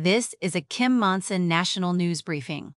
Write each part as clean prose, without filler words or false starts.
This is a Kim Monson National News Briefing.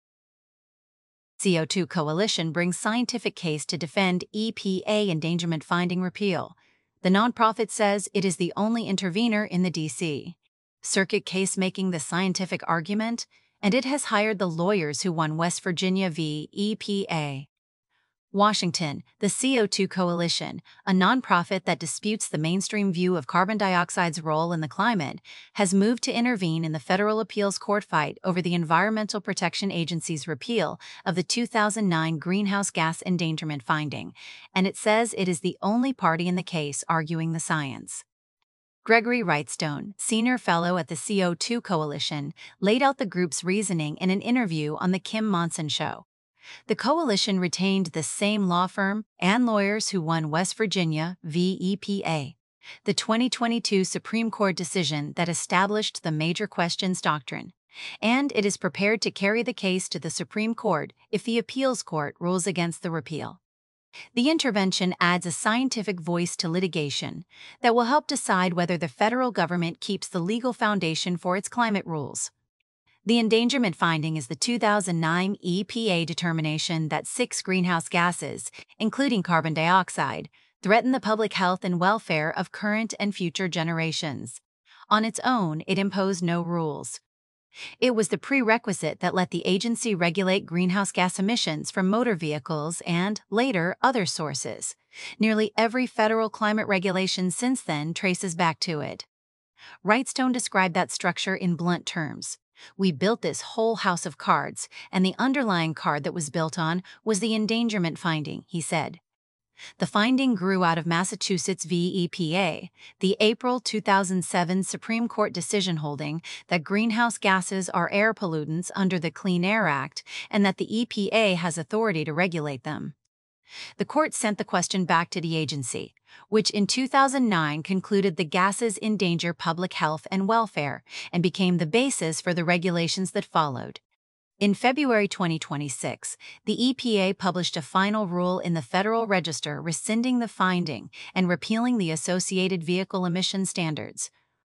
CO2 Coalition brings scientific case to defend EPA endangerment finding repeal. The nonprofit says it is the only intervener in the D.C. Circuit case making the scientific argument, and it has hired the lawyers who won West Virginia v. EPA. Washington, the CO2 Coalition, a nonprofit that disputes the mainstream view of carbon dioxide's role in the climate, has moved to intervene in the federal appeals court fight over the Environmental Protection Agency's repeal of the 2009 greenhouse gas endangerment finding, and it says it is the only party in the case arguing the science. Gregory Wrightstone, senior fellow at the CO2 Coalition, laid out the group's reasoning in an interview on The Kim Monson Show. The coalition retained the same law firm and lawyers who won West Virginia v. EPA, the 2022 Supreme Court decision that established the major questions doctrine, and it is prepared to carry the case to the Supreme Court if the appeals court rules against the repeal. The intervention adds a scientific voice to litigation that will help decide whether the federal government keeps the legal foundation for its climate rules. The endangerment finding is the 2009 EPA determination that 6 greenhouse gases, including carbon dioxide, threaten the public health and welfare of current and future generations. On its own, it imposed no rules. It was the prerequisite that let the agency regulate greenhouse gas emissions from motor vehicles and, later, other sources. Nearly every federal climate regulation since then traces back to it. Wrightstone described that structure in blunt terms. "We built this whole house of cards, and the underlying card that was built on was the endangerment finding," he said. The finding grew out of Massachusetts v. EPA, the April 2007 Supreme Court decision holding that greenhouse gases are air pollutants under the Clean Air Act and that the EPA has authority to regulate them. The court sent the question back to the agency, which in 2009 concluded the gases endanger public health and welfare and became the basis for the regulations that followed. In February 2026, the EPA published a final rule in the Federal Register rescinding the finding and repealing the associated vehicle emission standards.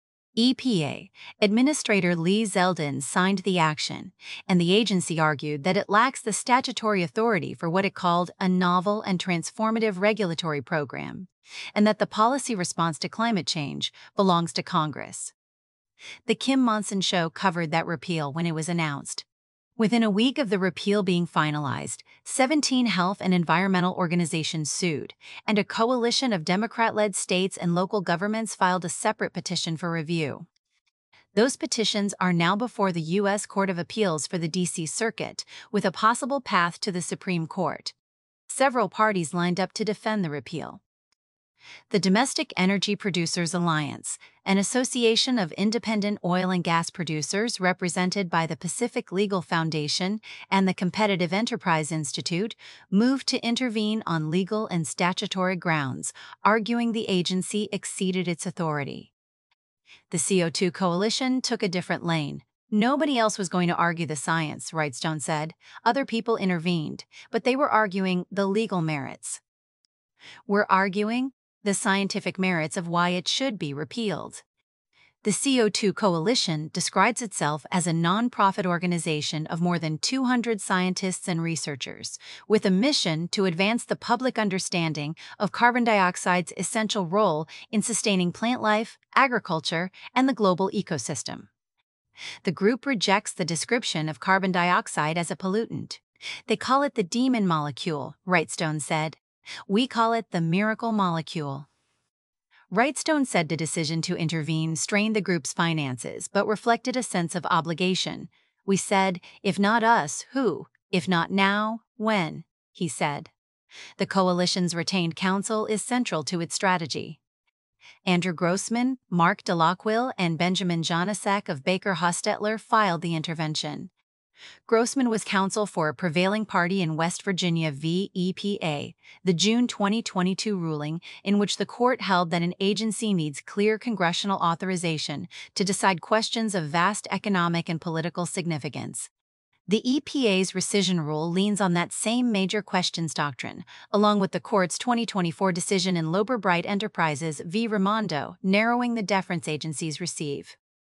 EPA Administrator Lee Zeldin signed the action, and the agency argued that it lacks the statutory authority for what it called a novel and transformative regulatory program, and that the policy response to climate change belongs to Congress. The Kim Monson Show covered that repeal when it was announced. Within a week of the repeal being finalized, 17 health and environmental organizations sued, and a coalition of Democrat-led states and local governments filed a separate petition for review. Those petitions are now before the U.S. Court of Appeals for the D.C. Circuit, with a possible path to the Supreme Court. Several parties lined up to defend the repeal. The Domestic Energy Producers Alliance, an association of independent oil and gas producers represented by the Pacific Legal Foundation and the Competitive Enterprise Institute, moved to intervene on legal and statutory grounds, arguing the agency exceeded its authority. The CO2 Coalition took a different lane. Nobody else was going to argue the science, Wrightstone said. Other people intervened, but they were arguing the legal merits. "We're arguing the scientific merits of why it should be repealed." The CO2 Coalition describes itself as a nonprofit organization of more than 200 scientists and researchers, with a mission to advance the public understanding of carbon dioxide's essential role in sustaining plant life, agriculture, and the global ecosystem. The group rejects the description of carbon dioxide as a pollutant. They call it the demon molecule, Wrightstone said. "We call it the miracle molecule." Wrightstone said the decision to intervene strained the group's finances but reflected a sense of obligation. "We said, if not us, who? If not now, when?" he said. The coalition's retained counsel is central to its strategy. Andrew Grossman, Mark Delacquille, and Benjamin Janasek of Baker Hostetler filed the intervention. Grossman was counsel for a prevailing party in West Virginia v. EPA, the June 2022 ruling in which the court held that an agency needs clear congressional authorization to decide questions of vast economic and political significance. The EPA's rescission rule leans on that same major questions doctrine, along with the court's 2024 decision in Lober Bright Enterprises v. Raimondo, narrowing the deference agencies receive.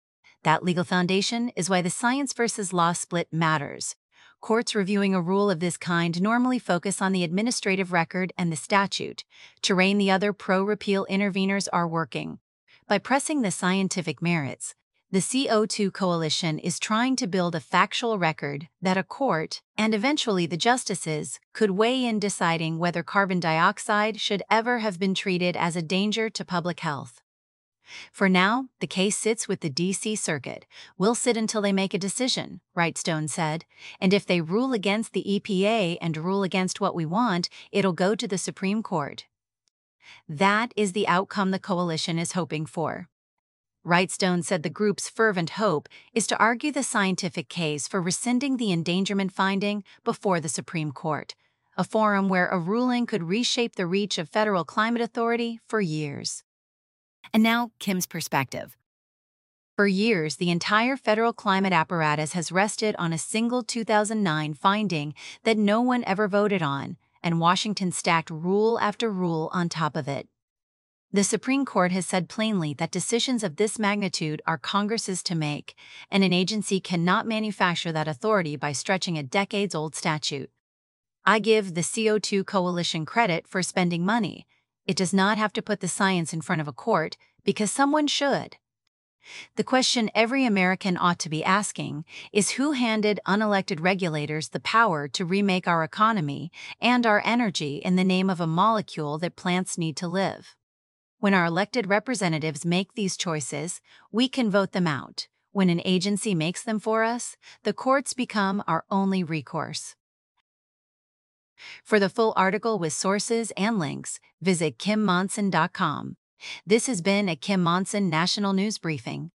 That legal foundation is why the science versus law split matters. Courts reviewing a rule of this kind normally focus on the administrative record and the statute. Terrain the other pro-repeal interveners are working. By pressing the scientific merits, the CO2 Coalition is trying to build a factual record that a court, and eventually the justices, could weigh in deciding whether carbon dioxide should ever have been treated as a danger to public health. For now, the case sits with the D.C. Circuit. We'll sit until they make a decision, Wrightstone said, and if they rule against the EPA and rule against what we want, it'll go to the Supreme Court. That is the outcome the coalition is hoping for. Wrightstone said the group's fervent hope is to argue the scientific case for rescinding the endangerment finding before the Supreme Court, a forum where a ruling could reshape the reach of federal climate authority for years. And now, Kim's perspective. For years, the entire federal climate apparatus has rested on a single 2009 finding that no one ever voted on, and Washington stacked rule after rule on top of it. The Supreme Court has said plainly that decisions of this magnitude are Congress's to make, and an agency cannot manufacture that authority by stretching a decades-old statute. I give the CO2 Coalition credit for spending money. It does not have to put the science in front of a court, because someone should. The question every American ought to be asking is who handed unelected regulators the power to remake our economy and our energy in the name of a molecule that plants need to live? When our elected representatives make these choices, we can vote them out. When an agency makes them for us, the courts become our only recourse. For the full article with sources and links, visit KimMonson.com. This has been a Kim Monson National News Briefing.